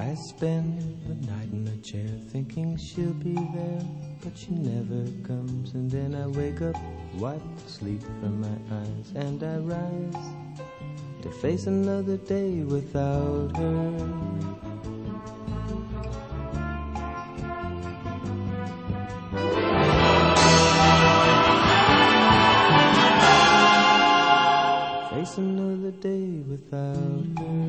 I spend the night in a chair thinking she'll be there, but she never comes. And then I wake up, wipe the sleep from my eyes, and I rise to face another day without her. Face another day without her.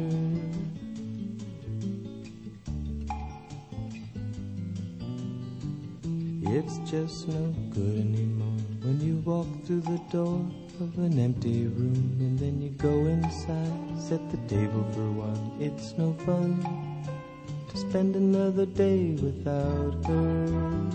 It's just no good anymore when you walk through the door of an empty room, and then you go inside, set the table for one. It's no fun to spend another day without her.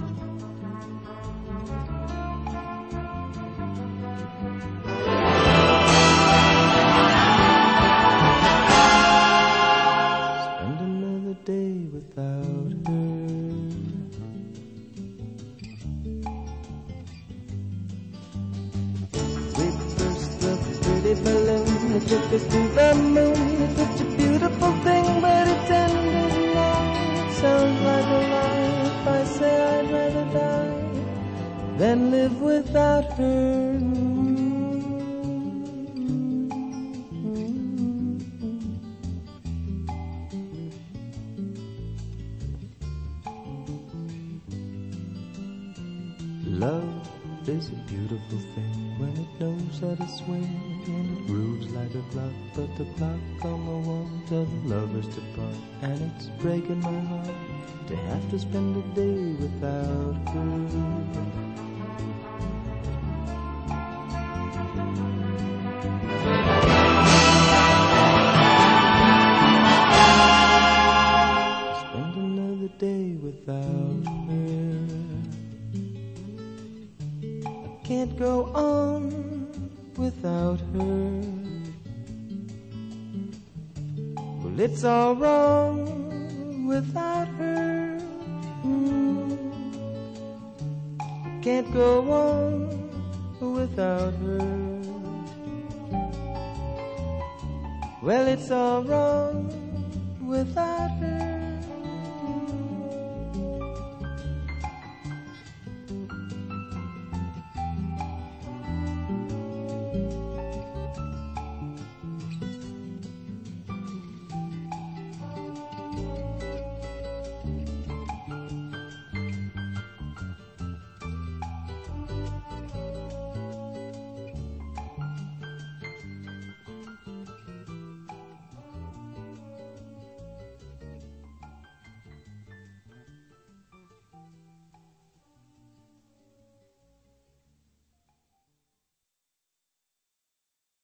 Took us to the moon. It's such a beautiful thing, but it's ended now. It sounds like a lie if I say I'd rather die than live without her. Love is a beautiful thing when it knows how to swing, and it grooves like a clock, but the clock on the wall tells the lovers to part. And it's breaking my heart to have to spend a day without her. Can't go on without her. Well, it's all wrong without her. Can't go on without her. Well, it's all wrong without her.